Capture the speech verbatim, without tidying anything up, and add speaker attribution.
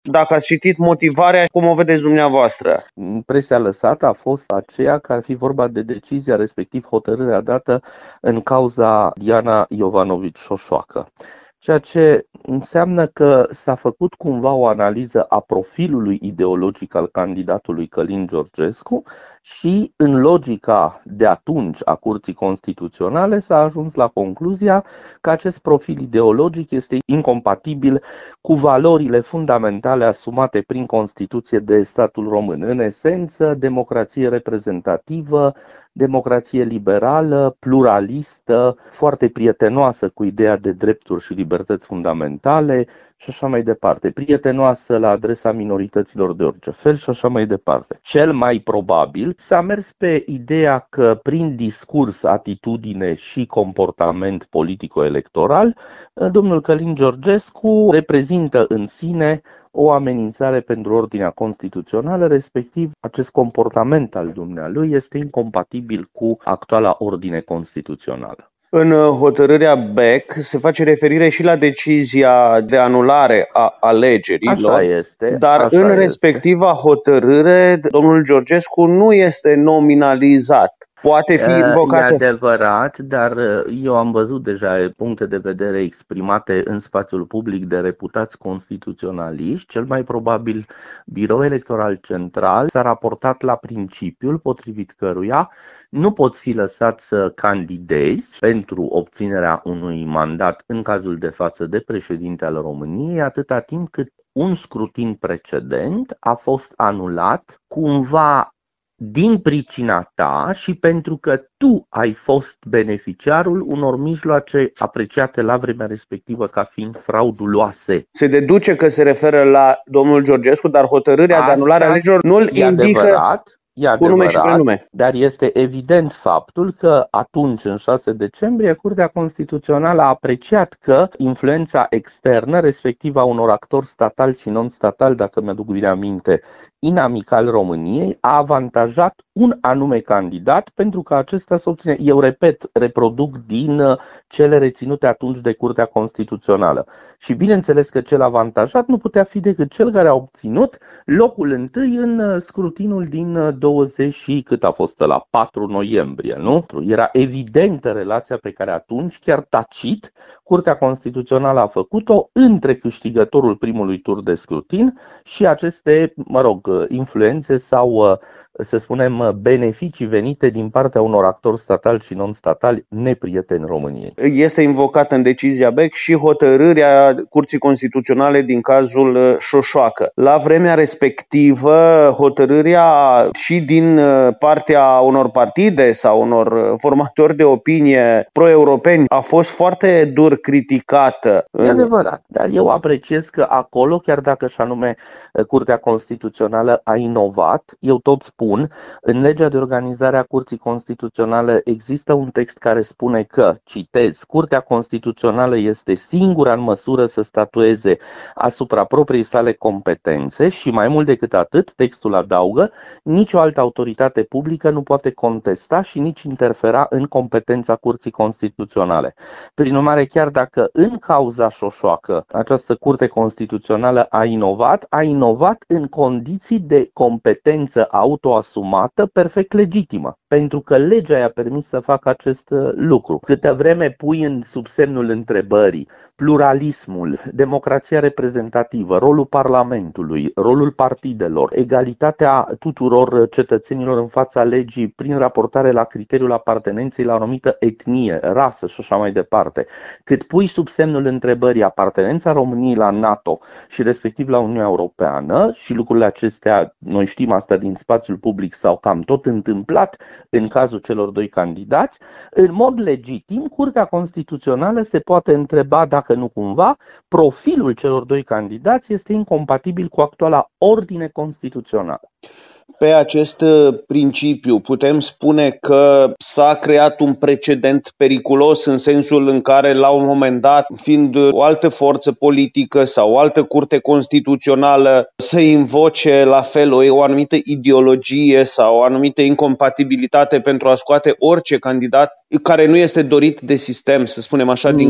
Speaker 1: Dacă ați citit motivarea, cum o vedeți dumneavoastră?
Speaker 2: Impresia lăsată a fost aceea că ar fi vorba de decizia, respectiv hotărârea dată în cauza Diana Iovanovici-Șoșoacă. Ceea ce înseamnă că s-a făcut cumva o analiză a profilului ideologic al candidatului Călin Georgescu și în logica de atunci a Curții Constituționale s-a ajuns la concluzia că acest profil ideologic este incompatibil cu valorile fundamentale asumate prin Constituție de statul român. În esență, democrație reprezentativă, democrație liberală, pluralistă, foarte prietenoasă cu ideea de drepturi și libertăți fundamentale și așa mai departe, prietenoasă la adresa minorităților de orice fel și așa mai departe. Cel mai probabil s-a mers pe ideea că prin discurs, atitudine și comportament politico-electoral, domnul Călin Georgescu reprezintă în sine o amenințare pentru ordinea constituțională, respectiv acest comportament al dumnealui este incompatibil cu actuala ordine constituțională.
Speaker 1: În hotărârea Beck se face referire și la decizia de anulare a alegerilor.
Speaker 2: Așa este.
Speaker 1: Dar
Speaker 2: așa
Speaker 1: în
Speaker 2: este.
Speaker 1: respectiva hotărâre, domnul Georgescu nu este nominalizat. Poate fi invocată.
Speaker 2: E adevărat, dar eu am văzut deja puncte de vedere exprimate în spațiul public de reputați constituționaliști. Cel mai probabil Biroul Electoral Central s-a raportat la principiul potrivit căruia nu poți fi lăsat să candidezi pentru obținerea unui mandat, în cazul de față de președinte al României, atâta timp cât un scrutin precedent a fost anulat cumva din pricina ta și pentru că tu ai fost beneficiarul unor mijloace apreciate la vremea respectivă ca fiind frauduloase.
Speaker 1: Se deduce că se referă la domnul Georgescu, dar hotărârea
Speaker 2: Asta
Speaker 1: de anulare a alegerilor nu-l indică
Speaker 2: adevărat, e
Speaker 1: cu nume și
Speaker 2: adevărat,
Speaker 1: prenume.
Speaker 2: dar este evident faptul că atunci, în șase decembrie, Curtea Constituțională a apreciat că influența externă, respectiv a unor actori statali și non-statali, dacă mi-aduc bine aminte, inamical României, a avantajat un anume candidat pentru că acesta să obține, eu repet, reproduc din cele reținute atunci de Curtea Constituțională. Și bineînțeles că cel avantajat nu putea fi decât cel care a obținut locul întâi în scrutinul din douăzeci și cât a fost la patru noiembrie, nu? Era evidentă relația pe care atunci, chiar tacit, Curtea Constituțională a făcut-o între câștigătorul primului tur de scrutin și aceste, mă rog, influențe sau, să spunem, beneficii venite din partea unor actori statali și non-statali neprieteni României.
Speaker 1: Este invocată în decizia Beck și hotărârea Curții Constituționale din cazul Șoșoacă. La vremea respectivă, hotărârea și din partea unor partide sau unor formatori de opinie pro-europeni a fost foarte dur criticată.
Speaker 2: E adevărat, dar eu apreciez că acolo, chiar dacă și anume Curtea Constituțională a inovat, eu tot spun, în legea de organizare a Curții Constituționale există un text care spune că, citez, Curtea Constituțională este singura în măsură să statueze asupra propriei sale competențe și mai mult decât atât, textul adaugă, nicio altă autoritate publică nu poate contesta și nici interfera în competența Curții Constituționale. Prin urmare, chiar dacă în cauza Șoșoacă această Curte Constituțională a inovat, a inovat în condiții de competență autoasumată perfect legitimă, pentru că legea i-a permis să facă acest lucru. Câtă vreme pui în sub semnul întrebării pluralismul, democrația reprezentativă, rolul Parlamentului, rolul partidelor, egalitatea tuturor cetățenilor în fața legii prin raportare la criteriul apartenenței la o anumită etnie, rasă și așa mai departe, cât pui sub semnul întrebării apartenența României la NATO și respectiv la Uniunea Europeană, și lucrurile acestea, noi știm asta din spațiul public, s-au cam tot întâmplat în cazul celor doi candidați, în mod legitim, Curtea Constituțională se poate întreba dacă nu cumva profilul celor doi candidați este incompatibil cu actuala ordine constituțională.
Speaker 1: Pe acest principiu putem spune că s-a creat un precedent periculos în sensul în care la un moment dat, fiind o altă forță politică sau o altă curte constituțională să invoce la fel o, o anumită ideologie sau o anumită incompatibilitate pentru a scoate orice candidat care nu este dorit de sistem, să spunem așa, din